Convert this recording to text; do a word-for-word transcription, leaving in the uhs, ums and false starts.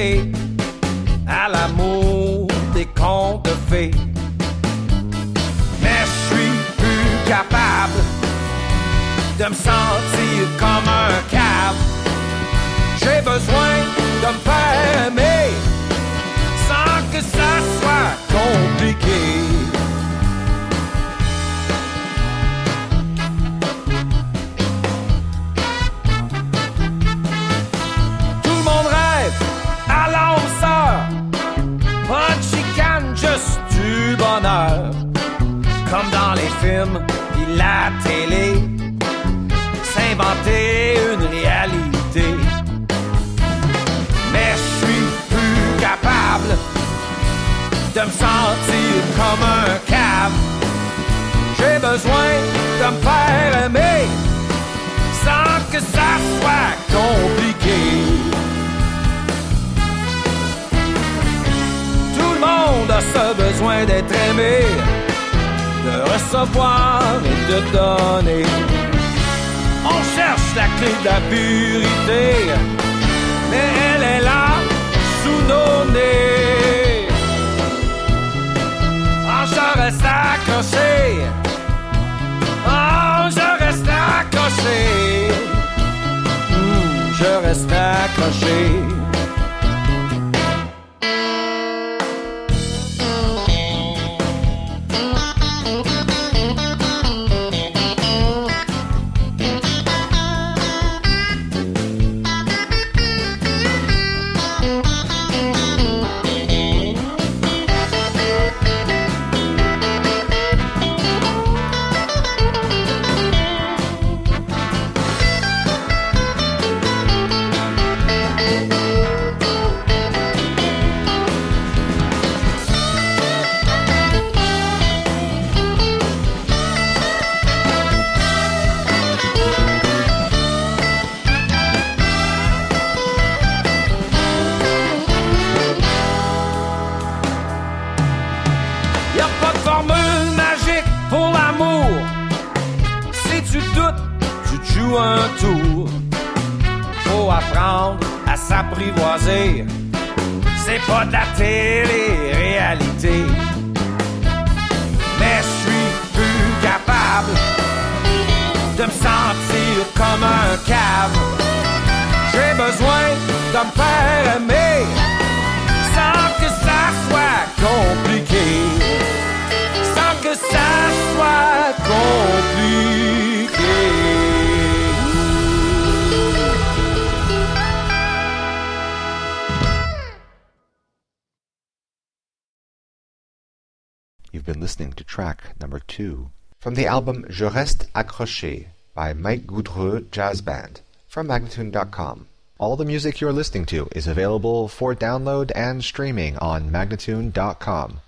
mêler à l'amour des contes de fées. Mais je suis plus capable de me sentir comme un cave. J'ai besoin de me faire aimer sans que ça soit compliqué. Tout le monde rêve à l'âme sœur, pas de chicane, juste du bonheur. Comme dans les films et la télé, s'inventer une réalité. Mais je suis plus capable de me sentir comme un cave. J'ai besoin de me faire aimer sans que ça soit compliqué. Tout le monde a ce besoin d'être aimé, de recevoir et de donner. On cherche la clé de la purité, mais elle est là, sous nos nez. Oh, je reste accroché. Oh, je reste accroché. Mmh, je reste accroché. Un tour, faut apprendre à s'apprivoiser. C'est pas de la télé-réalité. Mais je suis plus capable de me sentir comme un cave. J'ai besoin de me faire aimer sans que ça soit compliqué. Sans que ça soit compliqué. You've been listening to track number two from the album Je Reste Accroché by Mike Goudreux Jazz Band from Magnatune dot com. All the music you're listening to is available for download and streaming on Magnatune dot com.